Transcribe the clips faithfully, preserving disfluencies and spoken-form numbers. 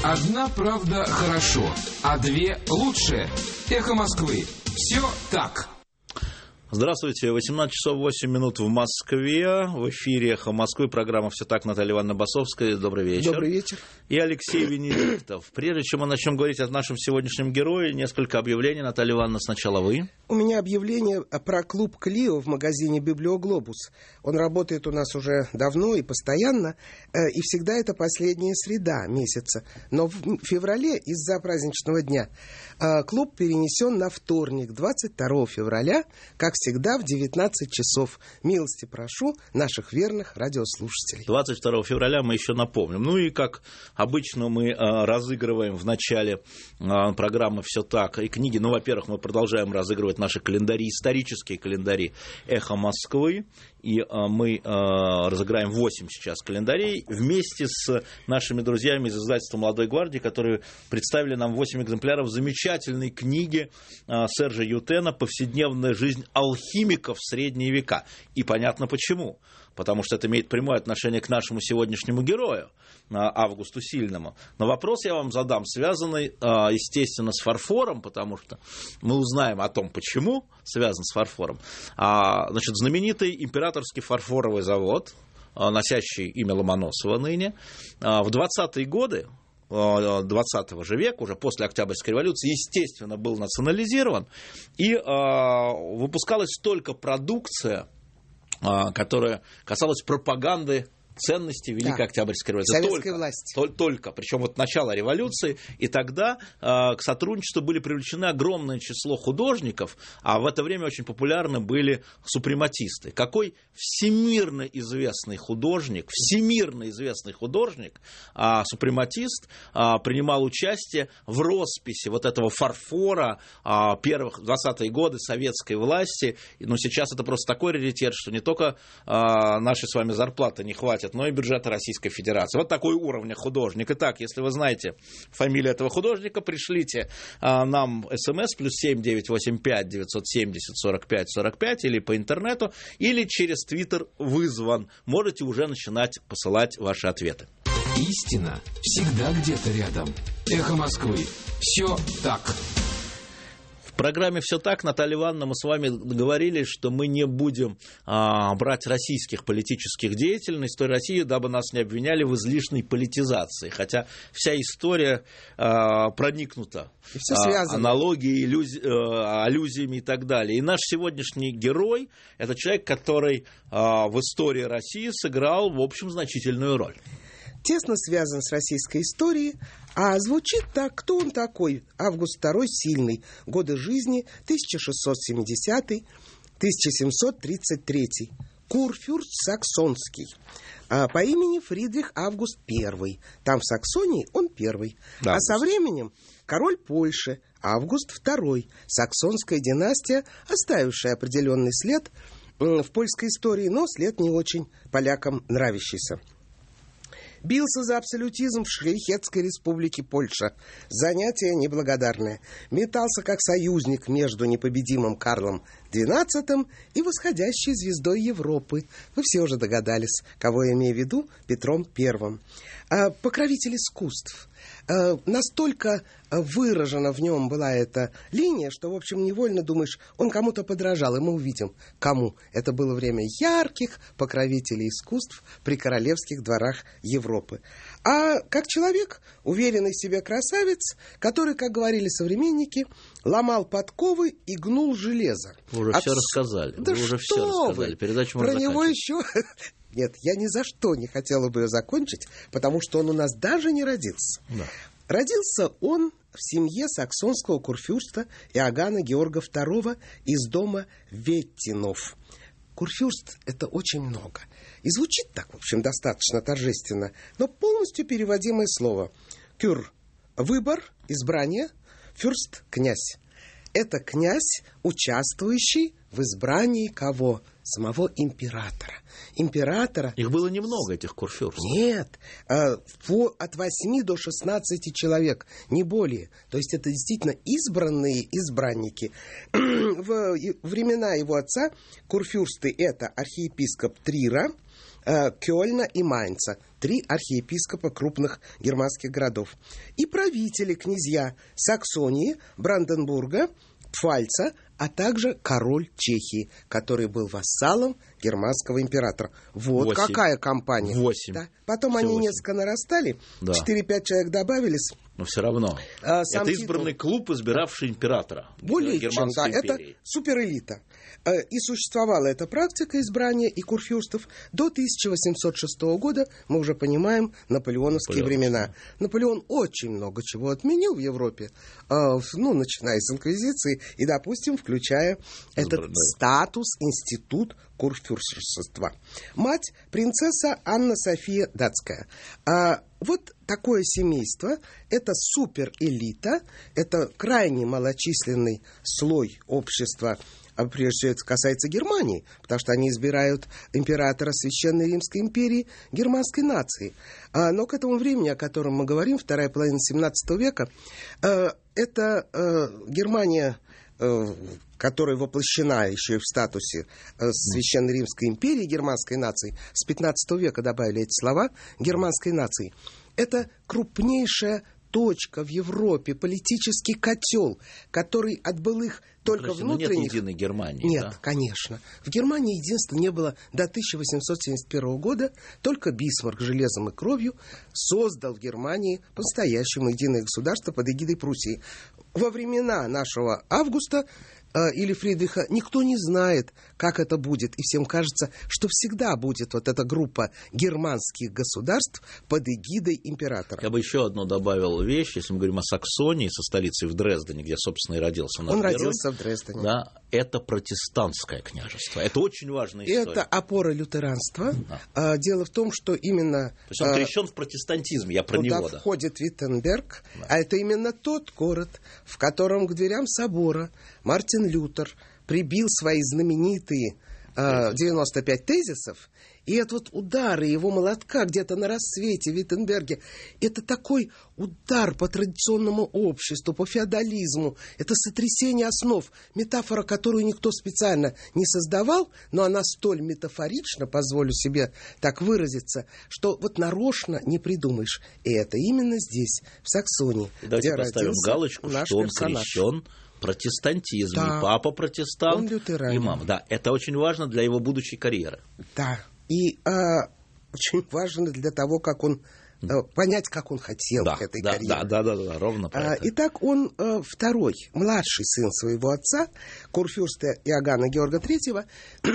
Одна правда хорошо, а две лучше. Эхо Москвы. Все так. Здравствуйте, восемнадцать часов восемь минут в Москве. В эфире «Эхо Москвы», программа «Все так», Наталья Ивановна Басовская. Добрый вечер. Добрый вечер. И Алексей Венедиктов. Прежде чем мы начнем говорить о нашем сегодняшнем герое, несколько объявлений. Наталья Ивановна, сначала вы. У меня объявление про клуб «Клио» в магазине «Библиоглобус». Он работает у нас уже давно и постоянно, и всегда это последняя среда месяца. Но в феврале из-за праздничного дня клуб перенесен на вторник, двадцать второго февраля, как всегда в девятнадцать часов. Милости прошу наших верных радиослушателей. двадцать второго февраля мы еще напомним. Ну и как обычно мы э, разыгрываем в начале э, программы «Все так» и книги. Ну, во-первых, мы продолжаем разыгрывать наши календари, исторические календари «Эхо Москвы». И э, мы э, разыграем восемь сейчас календарей вместе с нашими друзьями из издательства «Молодой гвардии», которые представили нам восемь экземпляров замечательной книги э, Сержа Ютена «Повседневная жизнь алхимиков в средние века». И понятно почему. Потому что это имеет прямое отношение к нашему сегодняшнему герою, Августу Сильному. Но вопрос я вам задам, связанный, естественно, с фарфором, потому что мы узнаем о том, почему связан с фарфором. Значит, знаменитый императорский фарфоровый завод, носящий имя Ломоносова ныне, в двадцатые годы двадцатого же века, уже после Октябрьской революции, естественно, был национализирован, и выпускалась только продукция, которая касалась пропаганды ценностей Великой да. Октябрьской революции. Советской только, власти. Только, только. Причем вот начало революции, и тогда э, к сотрудничеству были привлечены огромное число художников, а в это время очень популярны были супрематисты. Какой всемирно известный художник, всемирно известный художник, э, супрематист, э, принимал участие в росписи вот этого фарфора э, первых двадцатые годы советской власти. Но сейчас это просто такой раритет, что не только э, нашей с вами зарплаты не хватит, но и бюджета Российской Федерации. Вот такой уровень художник. Итак, если вы знаете фамилию этого художника, пришлите а, нам смс плюс семь девятьсот восемьдесят пять девятьсот семьдесят сорок пять сорок пять или по интернету, или через твиттер вызван. Можете уже начинать посылать ваши ответы. Истина всегда где-то рядом. Эхо Москвы. Все так. В программе «Все так», Наталья Ивановна, мы с вами договорились, что мы не будем а, брать российских политических деятелей, историю России, дабы нас не обвиняли в излишней политизации. Хотя вся история а, проникнута а, аналогией, иллюзи, а, аллюзиями и так далее. И наш сегодняшний герой – это человек, который а, в истории России сыграл, в общем, значительную роль. Тесно связан с российской историей, а звучит так: кто он такой? Август второй Сильный. Годы жизни тысяча шестьсот семидесятый — тысяча семьсот тридцать третий. Курфюрст Саксонский. А по имени Фридрих Август Первый. Там в Саксонии он первый. Да, а со временем король Польши Август Второй. Саксонская династия, оставившая определенный след в польской истории, но след не очень полякам нравящийся. Бился за абсолютизм в Шляхетской республике Польша. Занятие неблагодарное. Метался как союзник между непобедимым Карлом Двенадцатым и восходящей звездой Европы. Вы все уже догадались, кого я имею в виду: Петром Первым. А, покровитель искусств. А, настолько выражена в нем была эта линия, что, в общем, невольно думаешь, он кому-то подражал, и мы увидим, кому. Это было время ярких покровителей искусств при королевских дворах Европы. А как человек, уверенный в себе красавец, который, как говорили современники, ломал подковы и гнул железо. Вы уже От... все рассказали. Да вы уже что все вы? рассказали. Передачу Про можно него еще... Нет, я ни за что не хотела бы ее закончить, потому что он у нас даже не родился. Да. Родился он в семье саксонского курфюрста Иоганна Георга Второго из дома Веттинов. Курфюрст – это очень много. И звучит так, в общем, достаточно торжественно, но полностью переводимое слово. Кюр – выбор, избрание, фюрст – князь. Это князь, участвующий в избрании кого? Самого императора. Императора... Их было немного, этих курфюрстов. Нет, от восьми до шестнадцати человек, не более. То есть это действительно избранные избранники. В времена его отца курфюрсты — это архиепископ Трира, Кёльна и Майнца. три архиепископа крупных германских городов. И правители, князья Саксонии, Бранденбурга, Пфальца, а также король Чехии, который был вассалом германского императора. Вот восемь. Какая компания. Восемь. Да. Потом Все они восемь. Несколько нарастали, да. четыре-пять человек добавились. Но все равно. А, это избранный титул... клуб, избиравший императора. Более чем, да, империи. Это суперэлита. И существовала эта практика избрания и курфюрстов до тысяча восемьсот шестого года, мы уже понимаем, наполеоновские времена. Наполеон очень много чего отменил в Европе, ну, начиная с инквизиции и, допустим, включая этот да. статус, институт курфюрстства. Мать – принцесса Анна София Датская. А вот такое семейство – это суперэлита, это крайне малочисленный слой общества. А прежде всего это касается Германии, потому что они избирают императора Священной Римской империи германской нации. А, но к этому времени, о котором мы говорим, вторая половина семнадцатого века, э, это э, Германия, э, которая воплощена еще и в статусе э, Священной Римской империи германской нации, с пятнадцатого века добавили эти слова, германской нации. Это крупнейшая точка в Европе, политический котел, который от былых только Подожди, внутренних... Нет единой Германии, Нет, да? конечно. В Германии единства не было до тысяча восемьсот семьдесят первого года. Только Бисмарк железом и кровью создал в Германии по-настоящему единое государство под эгидой Пруссии. Во времена нашего Августа или Фридриха никто не знает, как это будет. И всем кажется, что всегда будет вот эта группа германских государств под эгидой императора. Я бы еще одну добавил вещь. Если мы говорим о Саксонии, со столицей в Дрездене, где, собственно, и родился наш Он герой, родился в Дрездене. Да, это протестантское княжество. Это очень важная история. Это опора лютеранства. Да. Дело в том, что именно... То есть он крещен в протестантизм, я про него. Туда входит Виттенберг, да. А это именно тот город, в котором к дверям собора Мартин Лютер прибил свои знаменитые э, девяносто пять тезисов, и это вот удары его молотка где-то на рассвете в Виттенберге, это такой удар по традиционному обществу, по феодализму, это сотрясение основ, метафора, которую никто специально не создавал, но она столь метафорична, позволю себе так выразиться, что вот нарочно не придумаешь. И это именно здесь, в Саксонии, давайте где поставим родился галочку, наш что он персонаж. Крещен протестантизм, Да. И папа протестант, и мама. Да, это очень важно для его будущей карьеры. Да, и а, очень важно для того, как он а, понять, как он хотел да, к этой да, карьере. Да, да, да, да, ровно про а, это. Итак, он а, второй, младший сын своего отца, курфюрста Иоганна Георга Третьего,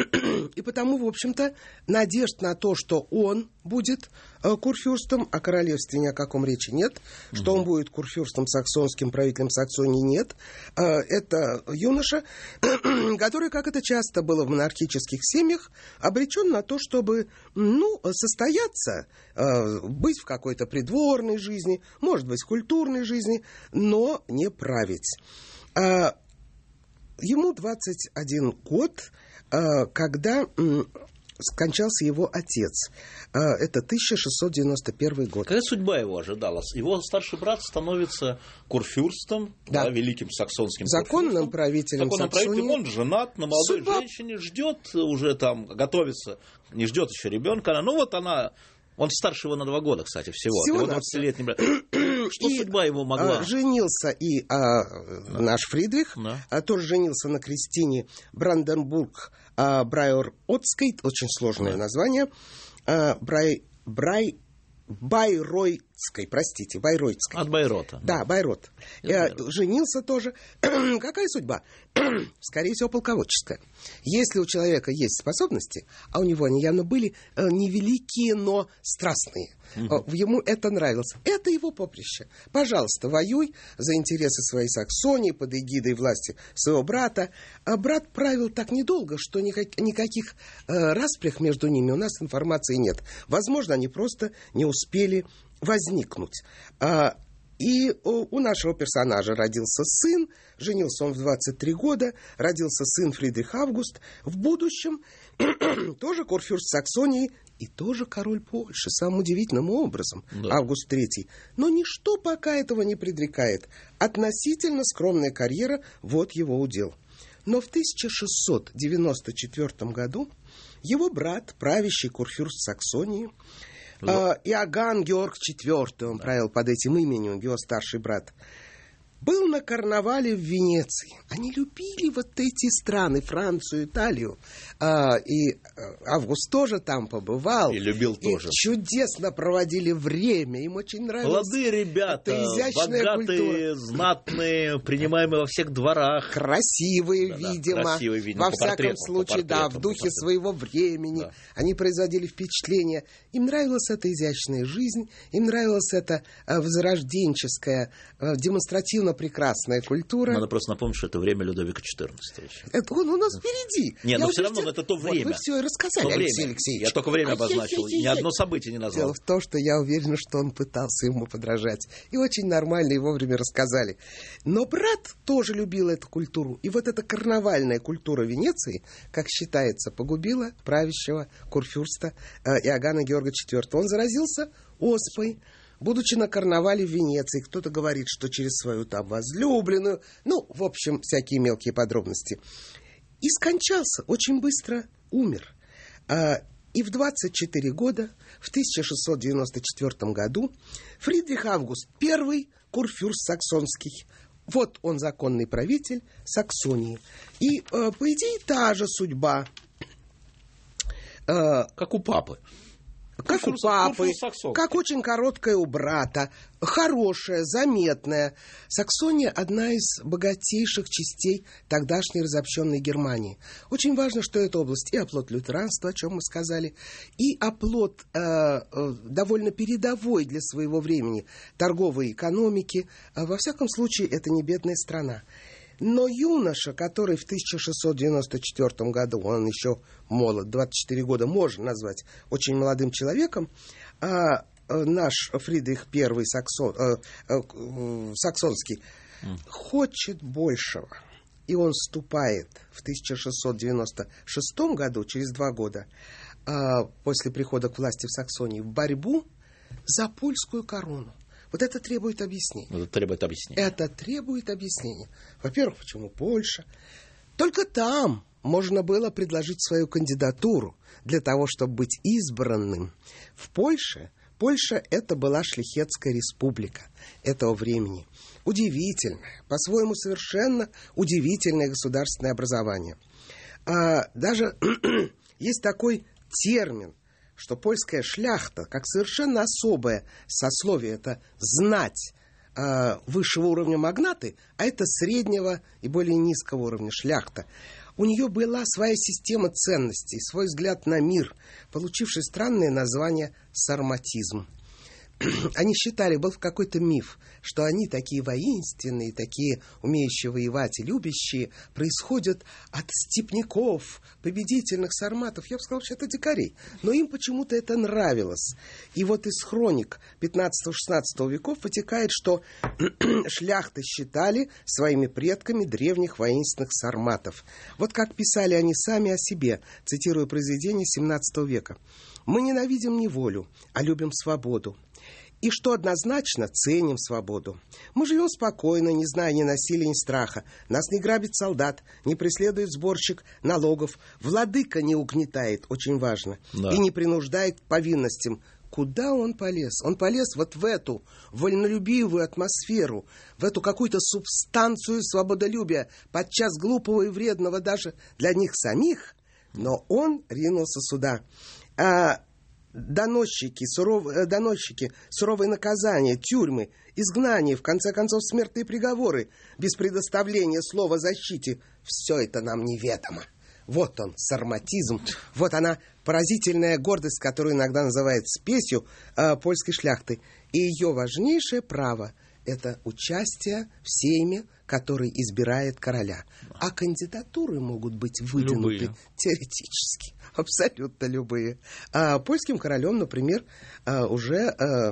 и потому, в общем-то, надежд на то, что он будет а, курфюрстом, о королевстве ни о каком речи нет, что угу. он будет курфюрстом саксонским, правителем Саксонии нет. А, это юноша, который, как это часто было в монархических семьях, обречен на то, чтобы, ну, состояться, а, быть в какой-то придворной жизни, может быть, в культурной жизни, но не править. А, ему двадцать один год, а, когда скончался его отец. Это тысяча шестьсот девяносто первый год. Какая судьба его ожидала? Его старший брат становится курфюрстом, да. Да, великим саксонским законным правителем Законным Саксонии. правителем. Он женат на молодой судьба... женщине, ждет уже там, готовится, не ждет еще ребенка. Ну вот она... Он старше его на два года, кстати, всего. всего его двадцатилетний брат. Что и, судьба его могла? А, женился и а, да. наш Фридрих, да. а, тоже женился на Кристине Бранденбург а, Брайер-Отской, очень сложное да. название, а, Брай, Брай, Байройцкой, простите, Байройцкой. От Байрота. Да, да Байрот. Я женился тоже. Какая судьба? Скорее всего, полководческая. Если у человека есть способности, а у него они явно были невеликие, но страстные, угу. ему это нравилось. Это его поприще. Пожалуйста, воюй за интересы своей Саксонии под эгидой власти своего брата. А брат правил так недолго, что никак, никаких э, распрях между ними у нас информации нет. Возможно, они просто не успели возникнуть. А, и у нашего персонажа родился сын, женился он в двадцать три года, родился сын Фридрих Август, в будущем тоже курфюрст Саксонии и тоже король Польши, самым удивительным образом, да. Август третий. Но ничто пока этого не предрекает. Относительно скромная карьера, вот его удел. Но в тысяча шестьсот девяносто четвёртом году его брат, правящий курфюрст Саксонии, Э, Иоганн Георг четвёртый, он да. правил под этим именем, его старший брат. Был на карнавале в Венеции. Они любили вот эти страны, Францию, Италию. А, и Август тоже там побывал. И любил и тоже. Чудесно проводили время. Им очень нравилось. Молодые ребята, богатые, культура. Знатные, принимаемые во всех дворах. Красивые, да, видимо. Да, красивые, видимо. Во по всяком портретам, случае, да, в духе своего времени. Да. Они производили впечатление. Им нравилась эта изящная жизнь. Им нравилась эта э, возрожденческая, э, демонстративно прекрасная культура. Надо просто напомнить, что это время Людовика четырнадцатого. Это он у нас впереди. Нет, но все равно это то время. Вот вы все и рассказали, Алексей Алексеевич. Я только время обозначил, ни одно событие не назвал. Дело в том, что я уверен, что он пытался ему подражать. И очень нормально и вовремя рассказали. Но брат тоже любил эту культуру. И вот эта карнавальная культура Венеции, как считается, погубила правящего курфюрста Иоганна Георга четвёртого. Он заразился оспой. Будучи на карнавале в Венеции, кто-то говорит, что через свою там возлюбленную, ну, в общем, всякие мелкие подробности. И скончался, очень быстро умер. И в двадцать четыре года, в тысяча шестьсот девяносто четвёртом году, Фридрих Август I, курфюрст саксонский, вот он законный правитель Саксонии. И, по идее, та же судьба. Как у папы. Как Курфюрс, у папы, как очень короткая у брата, хорошая, заметная. Саксония – одна из богатейших частей тогдашней разобщенной Германии. Очень важно, что эта область и оплот лютеранства, о чем мы сказали, и оплот э, э, довольно передовой для своего времени торговой экономики. Во всяком случае, это не бедная страна. Но юноша, который в тысяча шестьсот девяносто четвёртом году, он еще молод, двадцать четыре года, можно назвать очень молодым человеком, а, а, наш Фридрих I Саксон, а, а, Саксонский mm. хочет большего. И он вступает в тысяча шестьсот девяносто шестом году, через два года, а, после прихода к власти в Саксонии, в борьбу за польскую корону. Вот это требует объяснения. Это требует объяснения. Это требует объяснения. Во-первых, почему Польша? Только там можно было предложить свою кандидатуру для того, чтобы быть избранным. В Польше, Польша это была шляхетская республика этого времени. Удивительное, по-своему совершенно удивительное государственное образование. А, даже есть такой термин, что польская шляхта, как совершенно особое сословие, это знать э, высшего уровня магнаты, а это среднего и более низкого уровня шляхта. У нее была своя система ценностей, свой взгляд на мир, получивший странное название сарматизм. Они считали, был какой-то миф, что они такие воинственные, такие умеющие воевать и любящие, происходят от степняков, победительных сарматов. Я бы сказал, что это дикари. Но им почему-то это нравилось. И вот из хроник пятнадцатого-шестнадцатого веков вытекает, что шляхты считали своими предками древних воинственных сарматов. Вот как писали они сами о себе, цитирую произведение семнадцатого века. «Мы ненавидим неволю, а любим свободу. И что однозначно, ценим свободу. Мы живем спокойно, не зная ни насилия, ни страха. Нас не грабит солдат, не преследует сборщик налогов. Владыка не угнетает, очень важно, да. И не принуждает к повинностям». Куда он полез? Он полез вот в эту вольнолюбивую атмосферу, в эту какую-то субстанцию свободолюбия, подчас глупого и вредного даже для них самих, но он ринулся сюда. А доносчики, суров... доносчики, суровые наказания, тюрьмы, изгнание, в конце концов, смертные приговоры, без предоставления слова защите, все это нам неведомо. Вот он, сарматизм, вот она, поразительная гордость, которую иногда называют спесью э, польской шляхты. И ее важнейшее право – это участие в сейме, который избирает короля. А кандидатуры могут быть выдвинуты любые. Теоретически, абсолютно любые. А польским королем, например, э, уже... Э,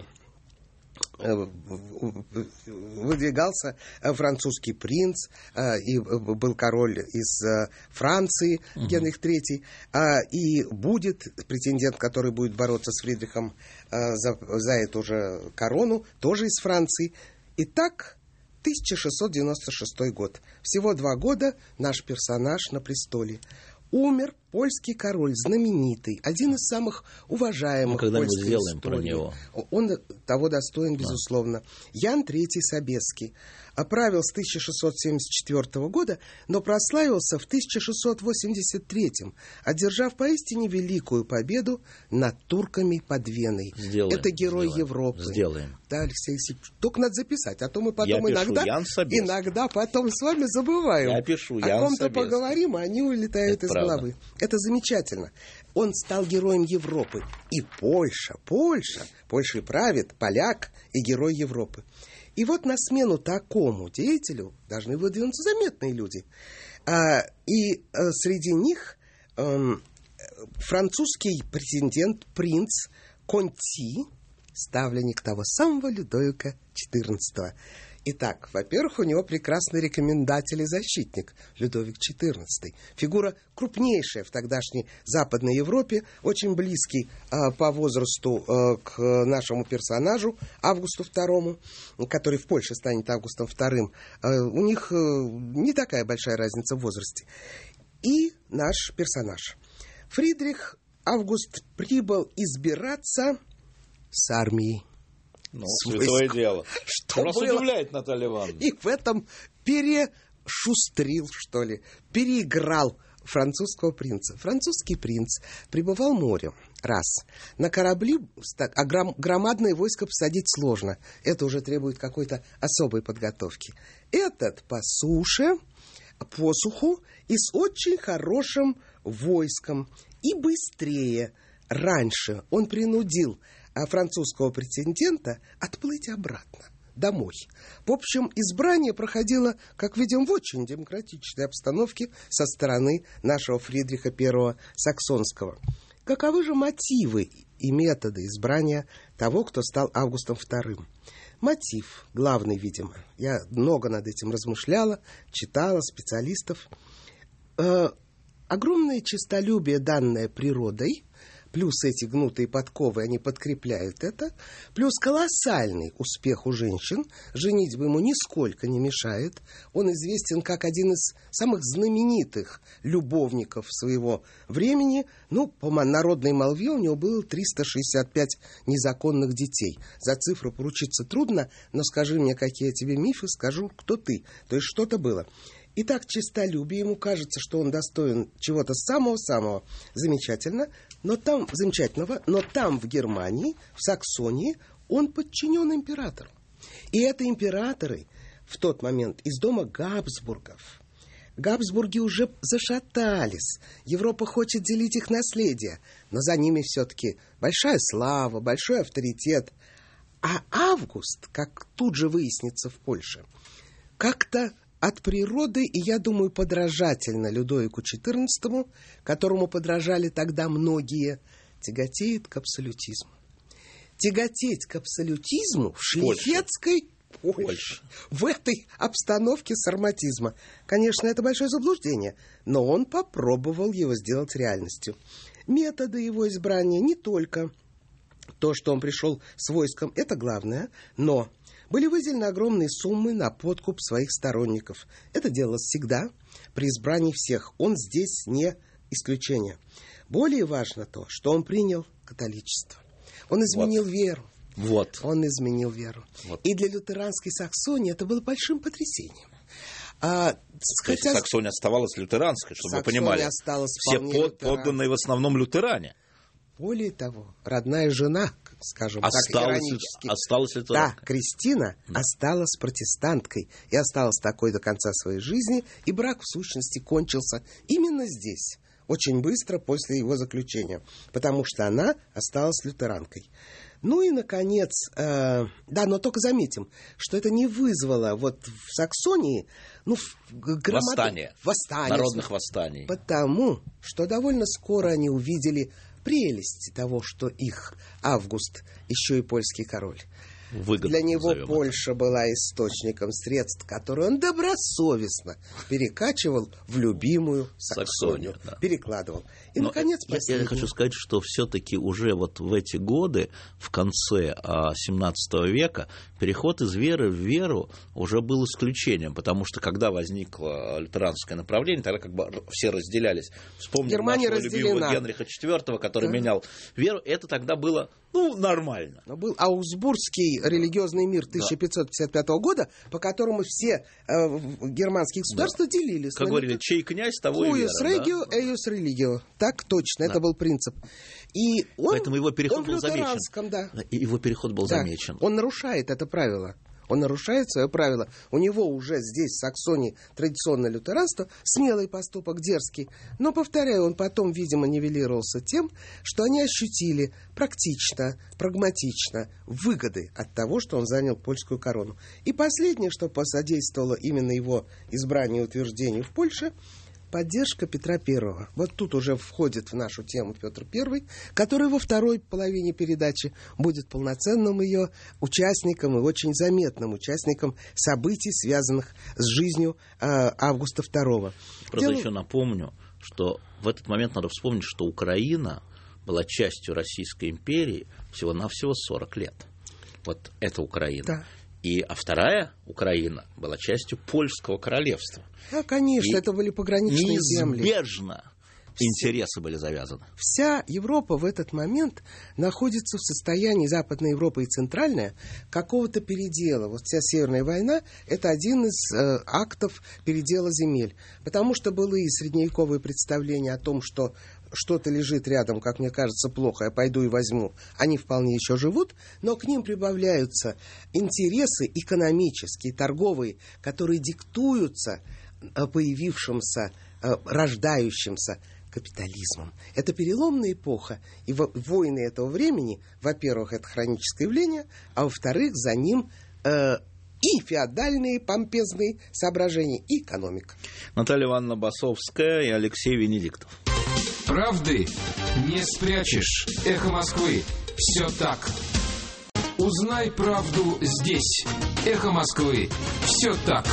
выдвигался французский принц, и был король из Франции, угу. Генрих третий, и будет претендент, который будет бороться с Фридрихом за, за эту же корону, тоже из Франции. Итак, тысяча шестьсот девяносто шестой год. Всего два года наш персонаж на престоле. Умер польский король, знаменитый, один из самых уважаемых Мы когда-нибудь польской сделаем истории. про него. Он того достоин, безусловно. Ян третий Собеский. Правил с тысяча шестьсот семьдесят четвёртого года, но прославился в тысяча шестьсот восемьдесят третьем, одержав поистине великую победу над турками под Веной. Сделаем, Это герой сделаем, Европы. Сделаем. Да, Алексей Алексеевич, только надо записать, а то мы потом Я иногда, пишу, Ян Собеский. иногда потом с вами забываем. Я пишу, О Ян ком-то Собеский. поговорим, а они улетают Это из правда. головы. Это замечательно. Он стал героем Европы. И Польша, Польша, Польшей правит поляк и герой Европы. И вот на смену такому деятелю должны выдвинуться заметные люди. А, и а, среди них а, французский президент, принц Конти, ставленник того самого Людовика четырнадцатого. Итак, во-первых, у него прекрасный рекомендатель и защитник Людовик четырнадцатый. Фигура крупнейшая в тогдашней Западной Европе, очень близкий э, по возрасту э, к нашему персонажу Августу второму, который в Польше станет Августом вторым. Э, у них э, не такая большая разница в возрасте. И наш персонаж. Фридрих Август прибыл избираться с армией. Ну, С святое войск. дело. Что Нас было? удивляет, Наталья Ивановна. И в этом перешустрил, что ли, переиграл французского принца. Французский принц прибывал морем, раз. На корабли, а гром- громадное войско посадить сложно. Это уже требует какой-то особой подготовки. Этот по суше, по суху и с очень хорошим войском. И быстрее. Раньше он принудил французского претендента отплыть обратно, домой. В общем, избрание проходило, как видим, в очень демократичной обстановке со стороны нашего Фридриха Первого Саксонского. Каковы же мотивы и методы избрания того, кто стал Августом Вторым? Мотив главный, видимо. Я много над этим размышляла, читала специалистов. Э, огромное честолюбие, данное природой, плюс эти гнутые подковы, они подкрепляют это, плюс колоссальный успех у женщин, женитьба ему нисколько не мешает. Он известен как один из самых знаменитых любовников своего времени. Ну, по народной молве у него было триста шестьдесят пять незаконных детей. За цифру поручиться трудно, но скажи мне, какие тебе мифы, скажу, кто ты. То есть что-то было. Итак, честолюбие, ему кажется, что он достоин чего-то самого-самого замечательного, но там, замечательного, но там, в Германии, в Саксонии, он подчинен императору. И это императоры в тот момент из дома Габсбургов. Габсбурги уже зашатались. Европа хочет делить их наследие, но за ними все-таки большая слава, большой авторитет. А Август, как тут же выяснится в Польше, как-то от природы, и, я думаю, подражательно Людовику четырнадцатому, которому подражали тогда многие, тяготеет к абсолютизму. Тяготеть к абсолютизму в шлихетской Польше, Польше, в этой обстановке сарматизма. Конечно, это большое заблуждение, но он попробовал его сделать реальностью. Методы его избрания не только то, что он пришел с войском, это главное, но были выделены огромные суммы на подкуп своих сторонников. Это делалось всегда при избрании всех. Он здесь не исключение. Более важно то, что он принял католичество. Он изменил вот. веру. Вот. Он изменил веру. Вот. И для лютеранской Саксонии это было большим потрясением. А, То хотя... есть Саксония оставалась лютеранской, чтобы Саксония вы понимали. Осталась все под, подданные в основном лютеране. Более того, родная жена, скажем осталась, так, иронически. Осталась лютеранкой. Да, Кристина да. осталась протестанткой и осталась такой до конца своей жизни, и брак в сущности кончился именно здесь, очень быстро после его заключения, потому что она осталась лютеранкой. Ну и, наконец, э, да, но только заметим, что это не вызвало вот в Саксонии ну, громад... восстание, восстание, народных восстаний. Потому что довольно скоро они увидели прелести того, что их Август еще и польский король. Выгодно, для него Польша это. была источником средств, которые он добросовестно перекачивал в любимую Саксонию. Саксонию да. Перекладывал. И, Но наконец, я, я хочу сказать, что все-таки уже вот в эти годы, в конце семнадцатого века, переход из веры в веру уже был исключением, потому что когда возникло лютеранское направление, тогда как бы все разделялись. Вспомним Германия нашего разделена. любимого Генриха четвёртого, который да. менял веру, это тогда было, ну, нормально. Но был Аусбургский религиозный мир тысяча пятьсот пятьдесят пятого года, по которому все э, германские государства да. делились. Как говорили, чей князь, того и вера. Huius regio, да? eius religio. Так точно, да. это был принцип. И он, Поэтому его переход он был замечен. Да. И его переход был да. замечен. Он нарушает это правило. Он нарушает свое правило. У него уже здесь, в Саксонии, традиционное лютеранство, смелый поступок, дерзкий. Но, повторяю, он потом, видимо, нивелировался тем, что они ощутили практично, прагматично выгоды от того, что он занял польскую корону. И последнее, что посодействовало именно его избранию и утверждению в Польше, поддержка Петра Первого. Вот тут уже входит в нашу тему Петр Первый, который во второй половине передачи будет полноценным ее участником и очень заметным участником событий, связанных с жизнью э, Августа Второго. Просто Дело... еще напомню, что в этот момент надо вспомнить, что Украина была частью Российской империи всего-навсего сорок лет. Вот это Украина. Да. И, а вторая Украина была частью Польского королевства. Да, конечно, и это были пограничные земли. Неизбежно интересы были завязаны. Вся Европа в этот момент находится в состоянии, Западная Европа и Центральная, какого-то передела. Вот вся Северная война – это один из э, актов передела земель. Потому что былые средневековые представления о том, что что-то лежит рядом, как мне кажется, плохо, я пойду и возьму, они вполне еще живут, но к ним прибавляются интересы экономические, торговые, которые диктуются появившимся, рождающимся капитализмом. Это переломная эпоха, и войны этого времени, во-первых, это хроническое явление, а во-вторых, за ним э, и феодальные, помпезные соображения, и экономика. Наталья Ивановна Басовская и Алексей Венедиктов. Правды не спрячешь. Эхо Москвы. Все так. Узнай правду здесь. Эхо Москвы. Все так.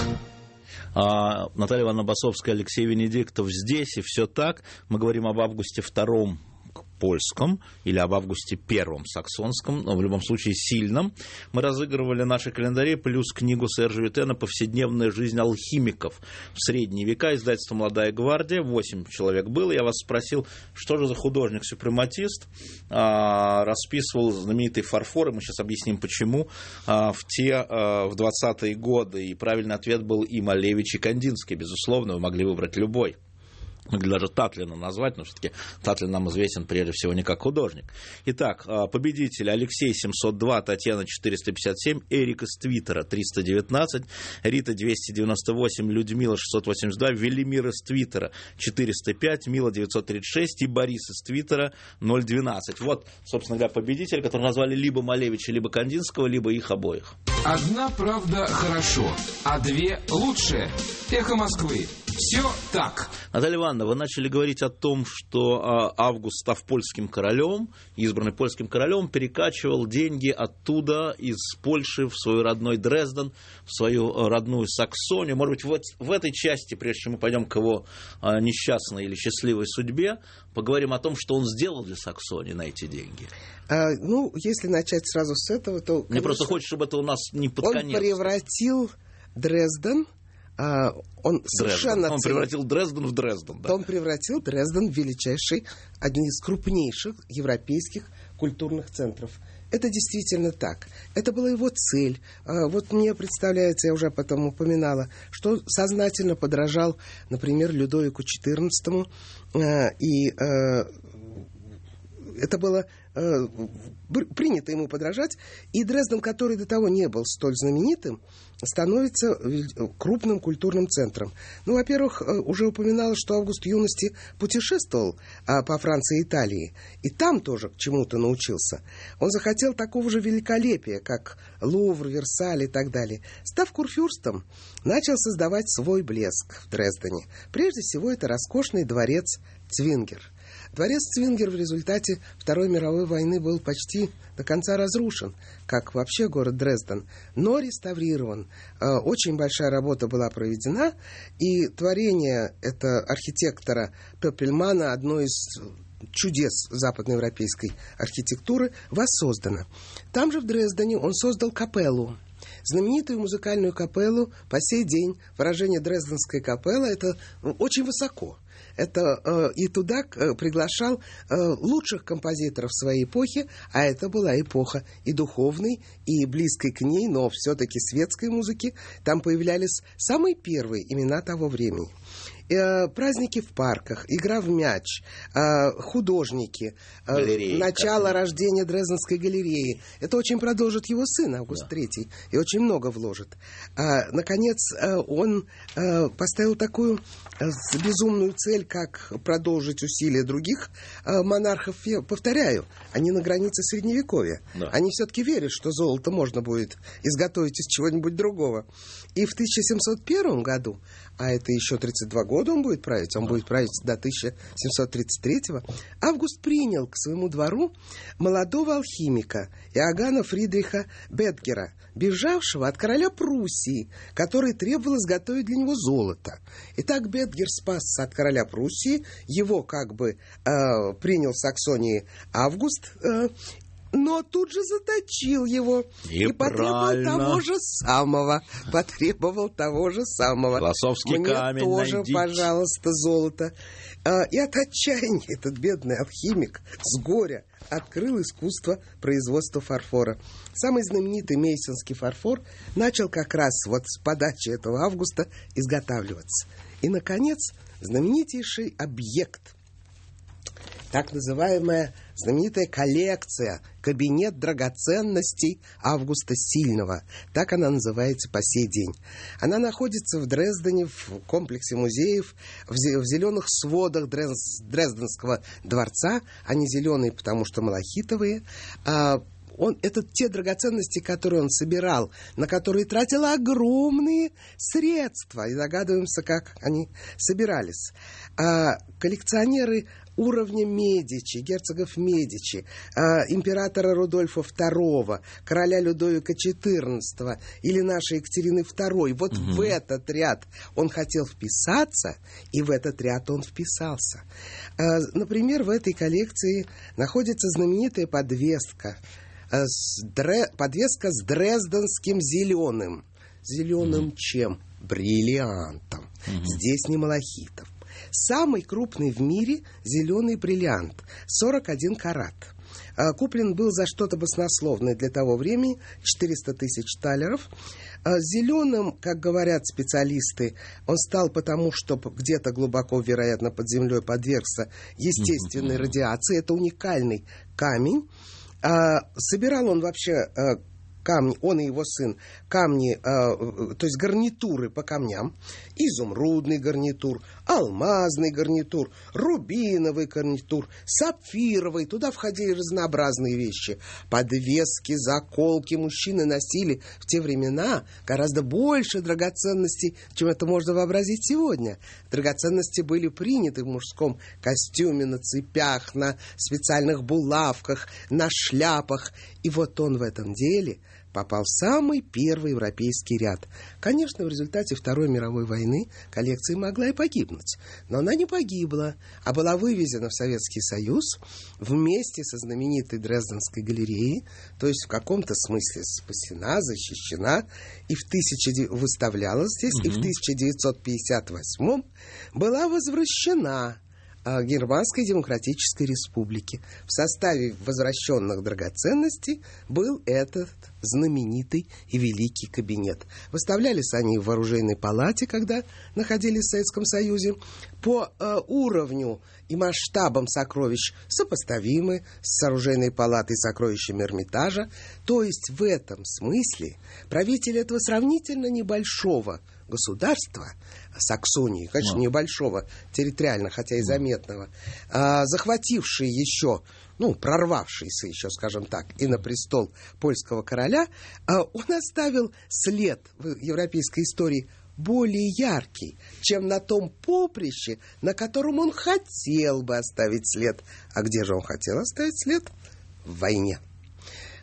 А, Наталья Ивановна Басовская, Алексей Венедиктов здесь, и все так. Мы говорим об Августе Втором польском или об Августе Первом саксонском, но в любом случае сильном. Мы разыгрывали наши календари плюс книгу Сержа Витена «Повседневная жизнь алхимиков в средние века», издательство «Молодая гвардия». Восемь человек было. Я вас спросил, что же за художник-супрематист а, расписывал знаменитый фарфор, и мы сейчас объясним, почему, а, в те а, в двадцатые годы. И правильный ответ был и Малевич, и Кандинский, безусловно. Вы могли выбрать любой. Могли даже Татлина назвать, но все-таки Татлин нам известен прежде всего не как художник. Итак, победители: Алексей семьсот два, Татьяна четыреста пятьдесят семь, Эрик из Твиттера триста девятнадцать, Рита двести девяносто восемь, Людмила шестьсот восемьдесят два, Велимир из Твиттера четыреста пять, Мила девятьсот тридцать шесть и Борис из Твиттера ноль двенадцать. Вот, собственно говоря, победители, которые назвали либо Малевича, либо Кандинского, либо их обоих. Одна правда хорошо, а две лучше. Эхо Москвы. Все так. Наталья Ивановна, вы начали говорить о том, что Август, став польским королем, избранный польским королем, перекачивал деньги оттуда, из Польши, в свой родной Дрезден, в свою родную Саксонию. Может быть, вот в этой части, прежде чем мы пойдем к его несчастной или счастливой судьбе, поговорим о том, что он сделал для Саксонии на эти деньги. А, ну, если начать сразу с этого, то... Мне конечно, просто хочется, чтобы это у нас не под он конец. Он превратил Дрезден... Uh, он совершенно Он превратил Дрезден в Дрезден. Да. Он превратил Дрезден в величайший, один из крупнейших европейских культурных центров. Это действительно так. Это была его цель. Uh, вот мне представляется, я уже потом упоминала, что сознательно подражал, например, Людовику четырнадцатому. Uh, и uh, это было uh, принято ему подражать. И Дрезден, который до того не был столь знаменитым, становится крупным культурным центром. Ну, во-первых, уже упоминалось, что Август в юности путешествовал а, по Франции и Италии, и там тоже к чему-то научился. Он захотел такого же великолепия, как Лувр, Версаль и так далее. Став курфюрстом, начал создавать свой блеск в Дрездене. Прежде всего, это роскошный дворец Цвингер. Дворец Цвингер в результате Второй мировой войны был почти до конца разрушен, как вообще город Дрезден, но реставрирован. Очень большая работа была проведена, и творение это архитектора Пепельмана, одно из чудес западноевропейской архитектуры, воссоздано. Там же в Дрездене он создал капеллу. Знаменитую музыкальную капеллу по сей день, выражение Дрезденская капелла, это очень высоко. Это э, и туда э, приглашал э, лучших композиторов своей эпохи, а это была эпоха и духовной, и близкой к ней, но все-таки светской музыки. Там появлялись самые первые имена того времени. Э, праздники в парках, игра в мяч, э, художники, э, начало как... рождения Дрезденской галереи. Это очень продолжит его сын Август да. третий и очень много вложит. А, наконец, э, он э, поставил такую э, безумную цель, как продолжить усилия других э, монархов. Я повторяю, они на границе Средневековья. Да. Они все-таки верят, что золото можно будет изготовить из чего-нибудь другого. И в тысяча семьсот первом году, а это еще тридцать два года он будет править, он будет править до тысяча семьсот тридцать третьего, Август принял к своему двору молодого алхимика Иоганна Фридриха Бетгера, бежавшего от короля Пруссии, который требовал изготовить для него золото. Итак, Бетгер спасся от короля Пруссии, его как бы э, принял в Саксонии Август, э, но тут же заточил его и, и потребовал того же самого. Потребовал того же самого. Философский Мне камень тоже, найдите. Пожалуйста, золото. И от отчаяния этот бедный алхимик с горя открыл искусство производства фарфора. Самый знаменитый мейсонский фарфор начал как раз вот с подачи этого Августа изготавливаться. И, наконец, знаменитейший объект, так называемая знаменитая коллекция, кабинет драгоценностей Августа Сильного. Так она называется по сей день. Она находится в Дрездене, в комплексе музеев, в зеленых сводах Дрезденского дворца. Они зеленые, потому что малахитовые. Он, это те драгоценности, которые он собирал, на которые тратил огромные средства. И догадываемся, как они собирались. А коллекционеры уровня Медичи, герцогов Медичи, э, императора Рудольфа второго, короля Людовика четырнадцатого или нашей Екатерины второй. Вот угу. в этот ряд он хотел вписаться, и в этот ряд он вписался. Э, например, в этой коллекции находится знаменитая подвеска, э, с дре, подвеска с дрезденским зеленым. Зеленым угу. чем? Бриллиантом. Угу. Здесь не малахитов. Самый крупный в мире зеленый бриллиант, сорок один карат. Куплен был за что-то баснословное для того времени, четыреста тысяч талеров. Зеленым, как говорят специалисты, он стал потому, что где-то глубоко, вероятно, под землей подвергся естественной радиации. Это уникальный камень. Собирал он вообще... камни, он и его сын, камни, э, то есть гарнитуры по камням, изумрудный гарнитур, алмазный гарнитур, рубиновый гарнитур, сапфировый, туда входили разнообразные вещи, подвески, заколки. Мужчины носили в те времена гораздо больше драгоценностей, чем это можно вообразить сегодня. Драгоценности были приняты в мужском костюме, на цепях, на специальных булавках, на шляпах, и вот он в этом деле попал в самый первый европейский ряд. Конечно, в результате Второй мировой войны коллекция могла и погибнуть, но она не погибла, а была вывезена в Советский Союз вместе со знаменитой Дрезденской галереей, то есть в каком-то смысле спасена, защищена, и в тысяча... выставлялась здесь, угу. и в тысяча девятьсот пятьдесят восьмом была возвращена Германской Демократической Республики. В составе возвращенных драгоценностей был этот знаменитый и великий кабинет. Выставлялись они в оружейной палате, когда находились в Советском Союзе. По э, уровню и масштабам сокровищ сопоставимы с оружейной палатой и сокровищами Эрмитажа. То есть в этом смысле правитель этого сравнительно небольшого государства, Саксонии, конечно, no. небольшого территориально, хотя и заметного, а, захвативший еще, ну, прорвавшийся еще, скажем так, и на престол польского короля, а, он оставил след в европейской истории более яркий, чем на том поприще, на котором он хотел бы оставить след. А где же он хотел оставить след? В войне.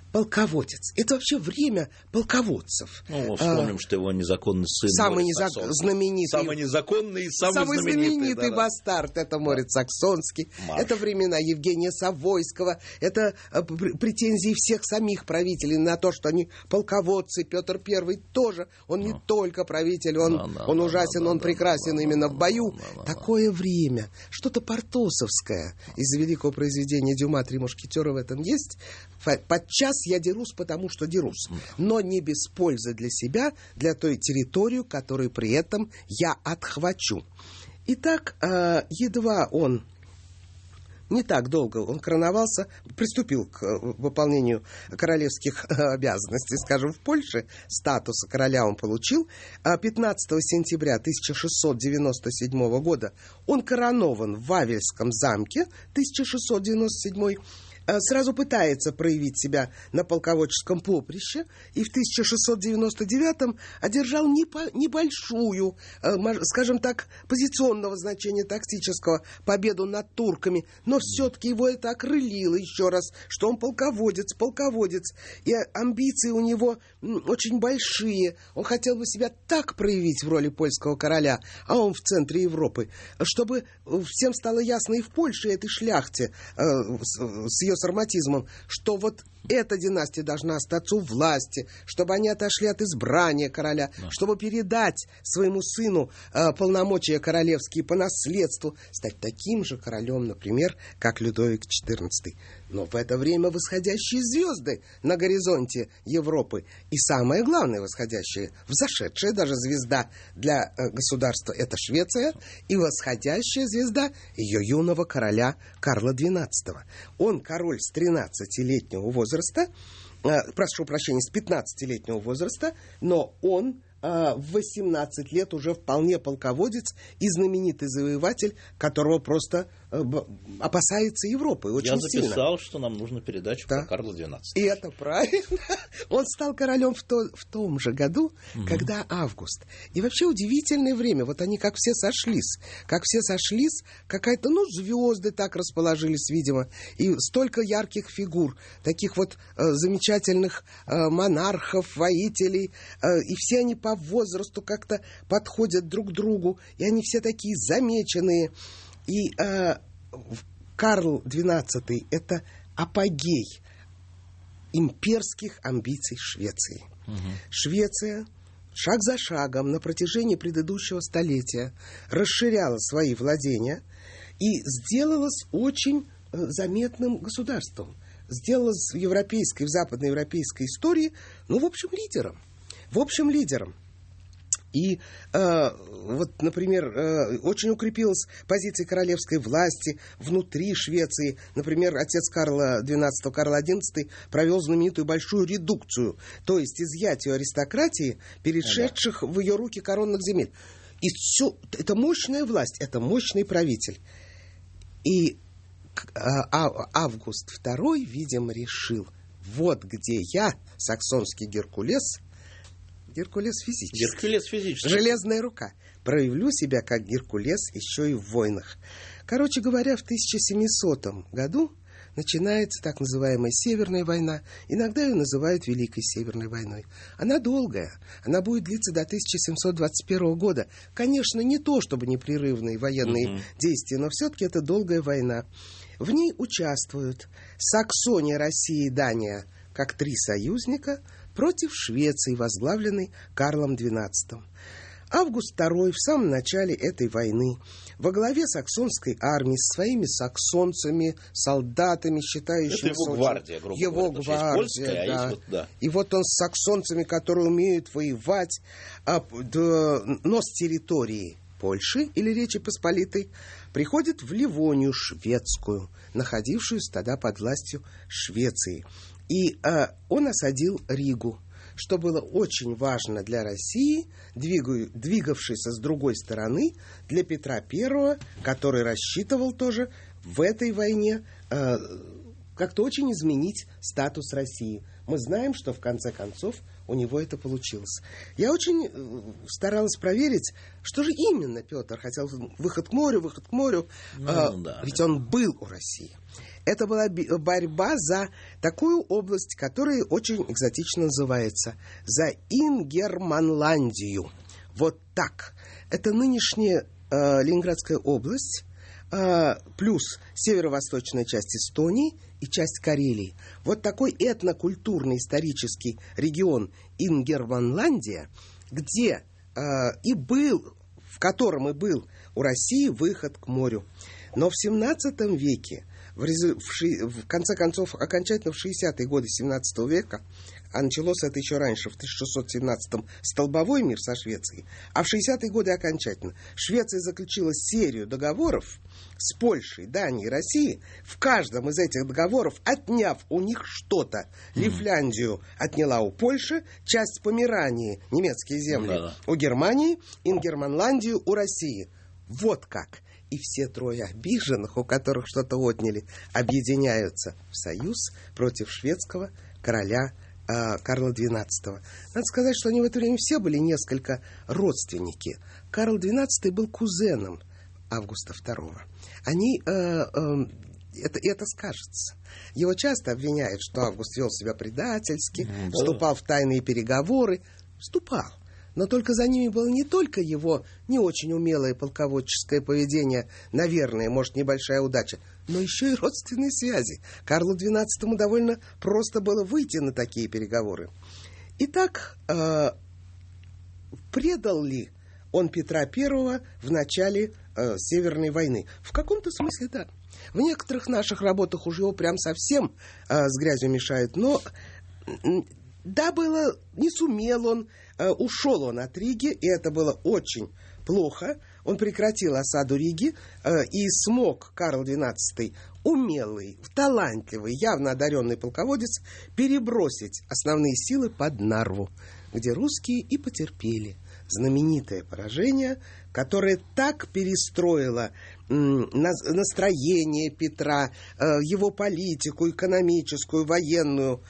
полководец. Это вообще время полководцев. Ну, вспомним, а, что его незаконный сын самый Морис незак... Саксонский. знаменитый, самый незаконный и самый, самый знаменитый, знаменитый да, бастард. Это Морис да. Саксонский. Марш. Это времена Евгения Савойского. Это претензии всех самих правителей на то, что они полководцы. Петр Первый тоже. Он не а. только правитель, он, да, да, он ужасен, да, он да, прекрасен да, именно да, в бою. Да, да, Такое да. время. Что-то портосовское из великого произведения Дюма «Три мушкетера» в этом есть. Подчас я дерусь, потому что дерусь, но не без пользы для себя, для той территории, которую при этом я отхвачу. Итак, едва он не так долго он короновался, приступил к выполнению королевских обязанностей, скажем, в Польше, статуса короля он получил. пятнадцатого сентября тысяча шестьсот девяносто седьмого года он коронован в Вавельском замке, тысяча шестьсот девяносто седьмой. Сразу пытается проявить себя на полководческом поприще, и в тысяча шестьсот девяносто девятом одержал небольшую, скажем так, позиционного значения тактического победу над турками, но все-таки его это окрылило еще раз, что он полководец, полководец, и амбиции у него очень большие. Он хотел бы себя так проявить в роли польского короля, а он в центре Европы, чтобы всем стало ясно и в Польше, и этой шляхте с ее сарматизмом, что вот эта династия должна остаться у власти, чтобы они отошли от избрания короля, да. чтобы передать своему сыну э, полномочия королевские по наследству, стать таким же королем, например, как Людовик четырнадцатый. Но в это время восходящие звезды на горизонте Европы. И самое главное восходящая, взошедшая даже звезда для э, государства — это Швеция, и восходящая звезда ее юного короля Карла двенадцатого. Он король с тринадцатилетнего возраста, э, прошу прощения, с пятнадцатилетнего возраста, но он э, в восемнадцать лет уже вполне полководец и знаменитый завоеватель, которого просто э, опасается Европы очень Я сильно. Я записал, что нам нужно передачу да. про Карла двенадцатого. И это правильно. Он стал королем в, то, в том же году, угу. когда Август. И вообще удивительное время. Вот они как все сошлись. Как все сошлись, какая-то, ну, звезды так расположились, видимо. И столько ярких фигур, таких вот э, замечательных э, монархов, воителей. Э, и все они по возрасту как-то подходят друг к другу. И они все такие замеченные. И э, Карл двенадцатый — это апогей имперских амбиций Швеции. Угу. Швеция шаг за шагом на протяжении предыдущего столетия расширяла свои владения и сделалась очень э, заметным государством. Сделалась в европейской, в западноевропейской истории, ну, в общем, лидером. В общем, лидером. И э, вот, например, э, очень укрепилась позиция королевской власти внутри Швеции. Например, отец Карла двенадцатого, Карл одиннадцатый, провел знаменитую большую редукцию, то есть изъятие аристократии, перешедших ага. в ее руки коронных земель. И все, это мощная власть, это мощный правитель. И а, Август второй, видимо, решил, вот где я, саксонский Геркулес, Геркулес физически. Геркулес физически. Железная рука. Проявлю себя как Геркулес еще и в войнах. Короче говоря, в тысяча семисотом году начинается так называемая Северная война. Иногда ее называют Великой Северной войной. Она долгая. Она будет длиться до тысяча семьсот двадцать первого года. Конечно, не то, чтобы непрерывные военные угу. действия, но все-таки это долгая война. В ней участвуют Саксония, Россия и Дания как три союзника против Швеции, возглавленной Карлом двенадцатым. Август второй в самом начале этой войны во главе саксонской армии с своими саксонцами, солдатами, считающими... Это его гвардия, грубо его говоря. гвардия, Польская, да. А вот, да. И вот он с саксонцами, которые умеют воевать, а, да, но с территории Польши или Речи Посполитой приходит в Ливонию шведскую, находившуюся тогда под властью Швеции. И э, он осадил Ригу, что было очень важно для России, двигаю, двигавшейся с другой стороны, для Петра Первого, который рассчитывал тоже в этой войне э, как-то очень изменить статус России. Мы знаем, что в конце концов у него это получилось. Я очень старалась проверить, что же именно Петр хотел. Выход к морю, выход к морю. Ну, а, да, ведь да. он был у России. Это была борьба за такую область, которая очень экзотично называется, за Ингерманландию. Вот так. Это нынешняя э, Ленинградская область, э, плюс северо-восточная часть Эстонии и часть Карелии. Вот такой этнокультурный исторический регион Ингерманландия, где э, и был, в котором и был у России выход к морю. Но в семнадцатом веке, в, в, ши, в конце концов, окончательно в шестидесятые годы семнадцатого века, а началось это еще раньше, в тысяча шестьсот семнадцатом, столбовой мир со Швецией, а в шестидесятые годы окончательно. Швеция заключила серию договоров с Польшей, Данией, Россией, в каждом из этих договоров отняв у них что-то. Mm-hmm. Лифляндию отняла у Польши, часть Померании, немецкие земли, mm-hmm. у Германии, Ингерманландию у России. Вот как. И все трое обиженных, у которых что-то отняли, объединяются в союз против шведского короля э, Карла двенадцатого. Надо сказать, что они в это время все были несколько родственники. Карл двенадцатый был кузеном Августа второго. Они, э, э, это, это скажется. Его часто обвиняют, что Август вел себя предательски, mm-hmm. вступал в тайные переговоры. Вступал. Но только за ними было не только его не очень умелое полководческое поведение, наверное, может, небольшая удача, но еще и родственные связи. Карлу двенадцатому довольно просто было выйти на такие переговоры. Итак, э, предал ли он Петра Первого в начале э, Северной войны? В каком-то смысле да. В некоторых наших работах уже его прям совсем э, с грязью мешают, но да, было, не сумел он, э, ушел он от Риги, и это было очень плохо. Он прекратил осаду Риги, э, и смог Карл двенадцатый, умелый, талантливый, явно одаренный полководец, перебросить основные силы под Нарву, где русские и потерпели знаменитое поражение, которое так перестроило м, настроение Петра, э, его политику, экономическую, военную.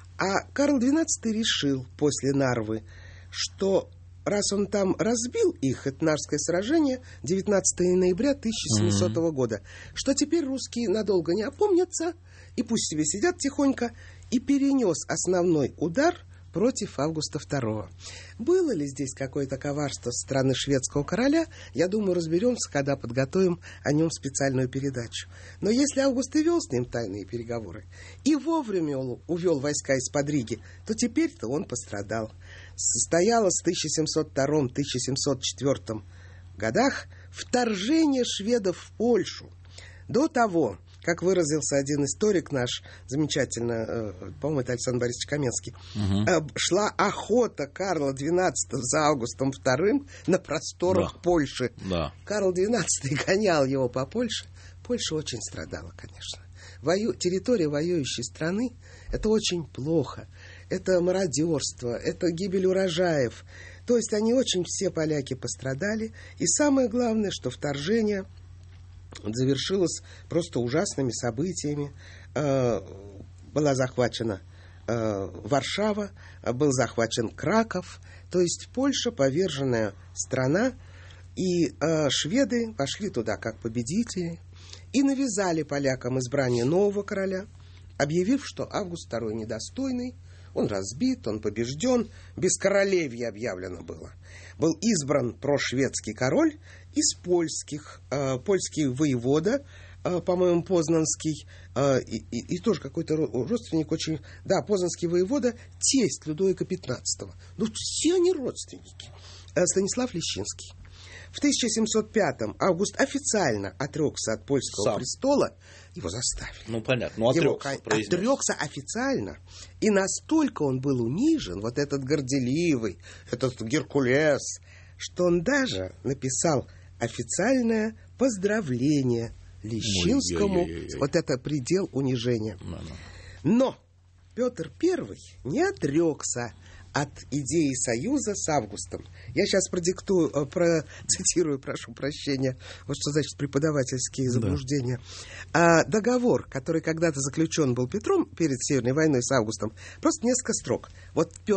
А Карл двенадцатый решил после Нарвы, что раз он там разбил их, это Нарвское сражение, девятнадцатого ноября тысяча семисотого mm-hmm. года, что теперь русские надолго не опомнятся, и пусть себе сидят тихонько, и перенес основной удар против Августа второго. Было ли здесь какое-то коварство со стороны шведского короля, я думаю, разберемся, когда подготовим о нем специальную передачу. Но если Август и вел с ним тайные переговоры, и вовремя увел войска из-под Риги, то теперь-то он пострадал. Состоялось в тысяча семьсот втором — тысяча семьсот четвёртом годах вторжение шведов в Польшу. До того, как выразился один историк наш, замечательно, по-моему, это Александр Борисович Каменский, угу. шла охота Карла двенадцатого за Августом вторым на просторах да. Польши. Да. Карл двенадцатый гонял его по Польше. Польша очень страдала, конечно. Вою... Территория воюющей страны – это очень плохо. Это мародерство, это гибель урожаев. То есть они очень, все поляки пострадали. И самое главное, что вторжение завершилось просто ужасными событиями. Э, была захвачена э, Варшава, был захвачен Краков. То есть Польша поверженная страна. И э, шведы пошли туда как победители и навязали полякам избрание нового короля, объявив, что Август второй недостойный, он разбит, он побежден, без королевья объявлено было. Был избран прошведский король из польских, э, польский воевода, э, по-моему, Познанский, э, и, и, и тоже какой-то родственник очень... Да, Познанский воевода, тесть Людовика пятнадцатого. Ну, все они родственники. Э, Станислав Лещинский. В тысяча семьсот пятом Август официально отрекся от польского Сам. престола. Его заставили. Ну, понятно. Ну, отрекся. Его отрекся официально. И настолько он был унижен, вот этот горделивый, этот Геркулес, что он даже написал официальное поздравление Лещинскому. Ой-ой-ой-ой. Вот это предел унижения. Ну-ну. Но Петр Первый не отрекся от идеи союза с Августом. Я сейчас продиктую, процитирую, прошу прощения, вот что значит преподавательские заблуждения. Да. А, договор, который когда-то заключен был Петром перед Северной войной с Августом, просто несколько строк. Вот Петр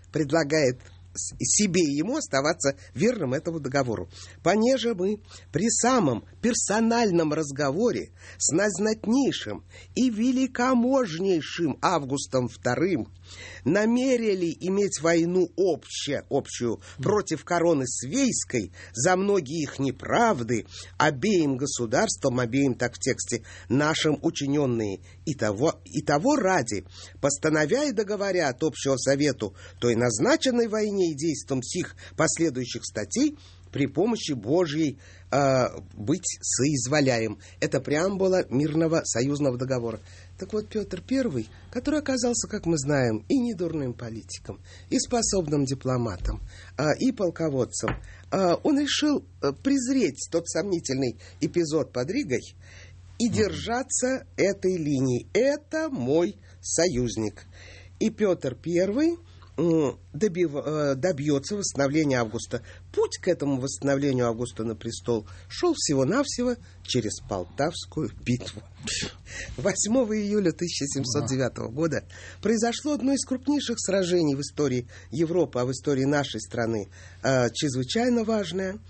предлагает себе и ему оставаться верным этому договору. Понеже мы при самом персональном разговоре с наизнатнейшим и великоможнейшим Августом вторым намерили иметь войну обще, общую против короны Свейской за многие их неправды, обеим государствам, обеим, так в тексте, нашим учиненные, и того, и того ради, постановя и договоря от общего совету той назначенной войне и действием сих последующих статей, при помощи Божьей э, быть соизволяем. Это преамбула мирного союзного договора. Так вот, Петр Первый, который оказался, как мы знаем, и недурным политиком, и способным дипломатом, э, и полководцем, э, он решил э, презреть тот сомнительный эпизод под Ригой и держаться этой линии. Это мой союзник. И Петр Первый Добив, добьется восстановления Августа. Путь к этому восстановлению Августа на престол шел всего-навсего через Полтавскую битву. восьмого июля тысяча семьсот девятого года произошло одно из крупнейших сражений в истории Европы, а в истории нашей страны чрезвычайно важное.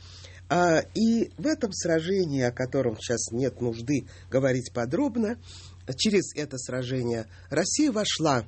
И в этом сражении, о котором сейчас нет нужды говорить подробно, через это сражение Россия вошла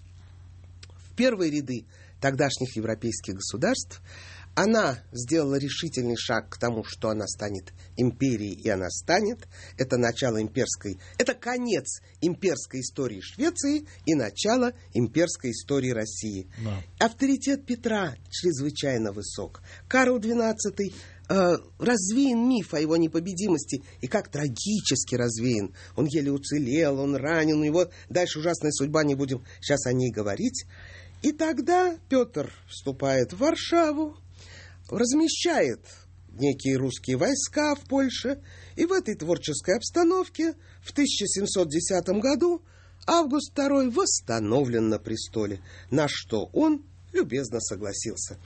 в первые ряды тогдашних европейских государств. Она сделала решительный шаг к тому, что она станет империей, и она станет. Это начало имперской, это конец имперской истории Швеции и начало имперской истории России. Да. Авторитет Петра чрезвычайно высок. Карл двенадцатый э, развеян миф о его непобедимости, и как трагически развеян. Он еле уцелел, он ранен, у него дальше ужасная судьба, не будем сейчас о ней говорить. И тогда Петр вступает в Варшаву, размещает некие русские войска в Польше, и в этой творческой обстановке в тысяча семьсот десятом году Август второй восстановлен на престоле, на что он любезно согласился.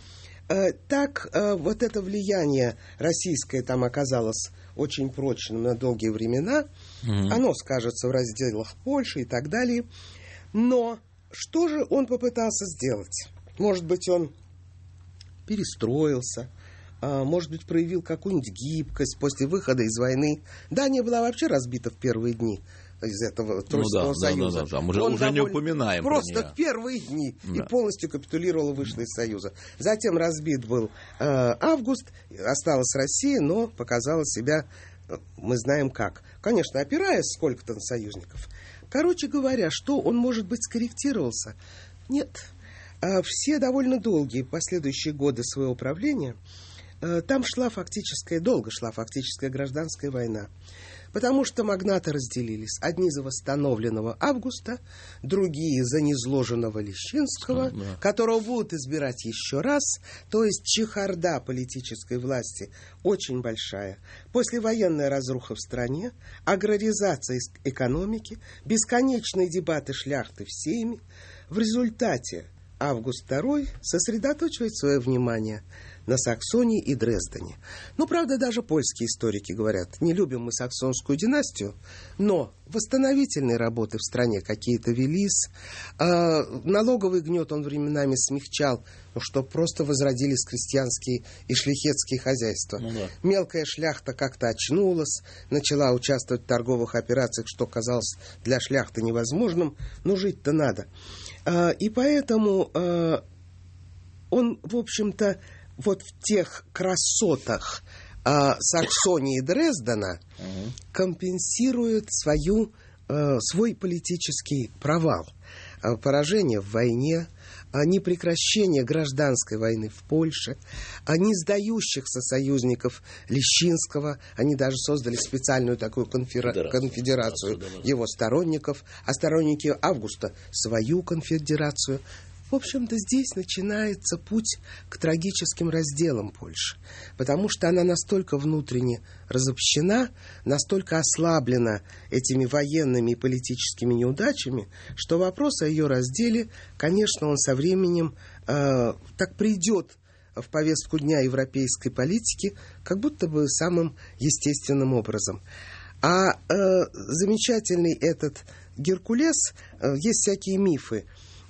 Так вот это влияние российское там оказалось очень прочным на долгие времена, mm-hmm. оно скажется в разделах Польши и так далее, но что же он попытался сделать? Может быть, он перестроился, а, может быть, проявил какую-нибудь гибкость после выхода из войны. Дания была вообще разбита в первые дни из этого Тройского ну, да, союза. Да, да, да, да. Мы уже, уже не упоминаем. Просто в первые дни да. и полностью капитулировал и вышел из союза. Затем разбит был э, Август, осталась Россия, но показала себя, мы знаем как. Конечно, опираясь сколько-то на союзников. Короче говоря, что он, может быть, скорректировался? Нет. Все довольно долгие последующие годы своего правления там шла фактическая, долго шла фактическая гражданская война. Потому что магнаты разделились. Одни за восстановленного Августа, другие за низложенного Лещинского, да. которого будут избирать еще раз. То есть чехарда политической власти очень большая. Послевоенная разруха в стране, аграризация экономики, бесконечные дебаты шляхты в сейме. В результате Август второй сосредоточивает свое внимание на Саксонии и Дрездене. Ну, правда, даже польские историки говорят, не любим мы саксонскую династию, но восстановительные работы в стране какие-то велись. Э, налоговый гнет он временами смягчал, ну, что просто возродились крестьянские и шляхетские хозяйства. Ну, да. Мелкая шляхта как-то очнулась, начала участвовать в торговых операциях, что казалось для шляхты невозможным, но жить-то надо. Э, и поэтому э, он, в общем-то, вот в тех красотах э, Саксонии и Дрездена uh-huh. компенсирует свою, э, свой политический провал. Э, поражение в войне, э, непрекращение гражданской войны в Польше, э, не сдающихся союзников Лещинского. Они даже создали специальную такую конфера- конфедерацию его сторонников, а сторонники Августа свою конфедерацию. В общем-то, здесь начинается путь к трагическим разделам Польши, потому что она настолько внутренне разобщена, настолько ослаблена этими военными и политическими неудачами, что вопрос о ее разделе, конечно, он со временем э, так придет в повестку дня европейской политики, как будто бы самым естественным образом. А э, замечательный этот Геркулес, э, есть всякие мифы.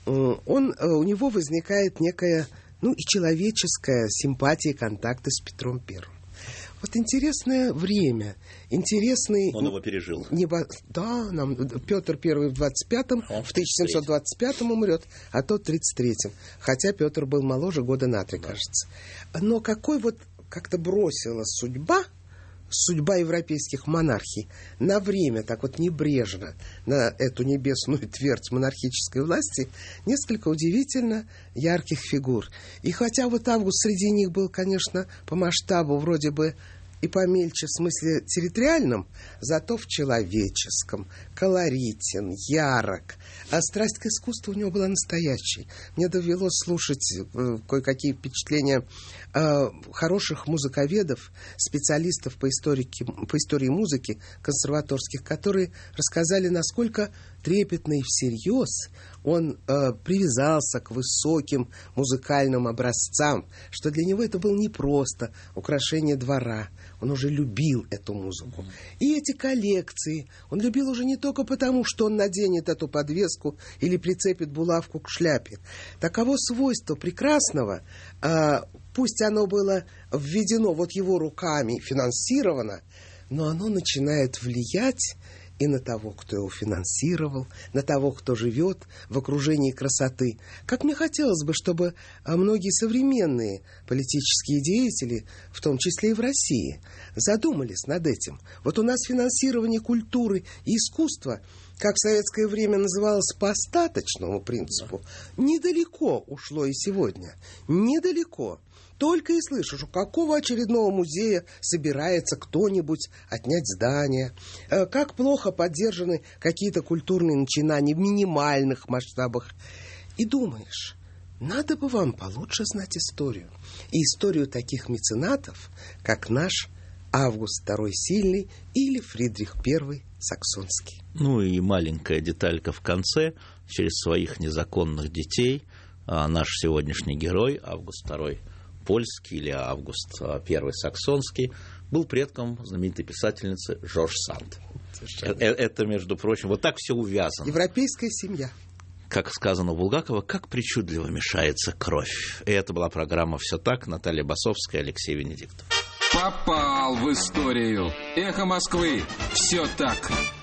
он, у него возникает некая, ну, и человеческая симпатия, контакты с Петром Первым. Вот интересное время, интересный... Он его пережил. Небо... Да, нам Петр Первый в двадцать пятом, Он в тысяча семьсот двадцать пятом умрет, а тот в тридцать третьем. Хотя Петр был моложе года на три, да. Кажется. Но какой вот как-то бросила судьба, судьба европейских монархий на время, так вот небрежно, на эту небесную твердь монархической власти, несколько удивительно ярких фигур. И хотя вот Август среди них был, конечно, по масштабу вроде бы и помельче в смысле территориальном, зато в человеческом, колоритен, ярок. А страсть к искусству у него была настоящей. Мне довелось слушать э, кое-какие впечатления э, хороших музыковедов, специалистов по, историке, по истории музыки, консерваторских, которые рассказали, насколько трепетно и всерьез он э, привязался к высоким музыкальным образцам, что для него это было не просто украшение двора. Он уже любил эту музыку. И эти коллекции он любил уже не только потому, что он наденет эту подвеску или прицепит булавку к шляпе. Таково свойство прекрасного, э, пусть оно было введено вот его руками, финансировано, но оно начинает влиять и на того, кто его финансировал, на того, кто живет в окружении красоты. Как мне хотелось бы, чтобы многие современные политические деятели, в том числе и в России, задумались над этим. Вот у нас финансирование культуры и искусства, как в советское время называлось, по остаточному принципу, недалеко ушло и сегодня. Недалеко. Только и слышишь, у какого очередного музея собирается кто-нибудь отнять здание, как плохо поддержаны какие-то культурные начинания в минимальных масштабах. И думаешь, надо бы вам получше знать историю. И историю таких меценатов, как наш Август Второй Сильный или Фридрих Первый Саксонский. Ну и маленькая деталька в конце. Через своих незаконных детей наш сегодняшний герой Август Второй Польский или Август Первый Саксонский был предком знаменитой писательницы Жорж Санд. Это, между прочим, вот так все увязано. Европейская семья. Как сказано у Булгакова, как причудливо мешается кровь. И это была программа «Все так». Наталья Басовская, Алексей Венедиктов. Попал в историю. Эхо Москвы. Все так.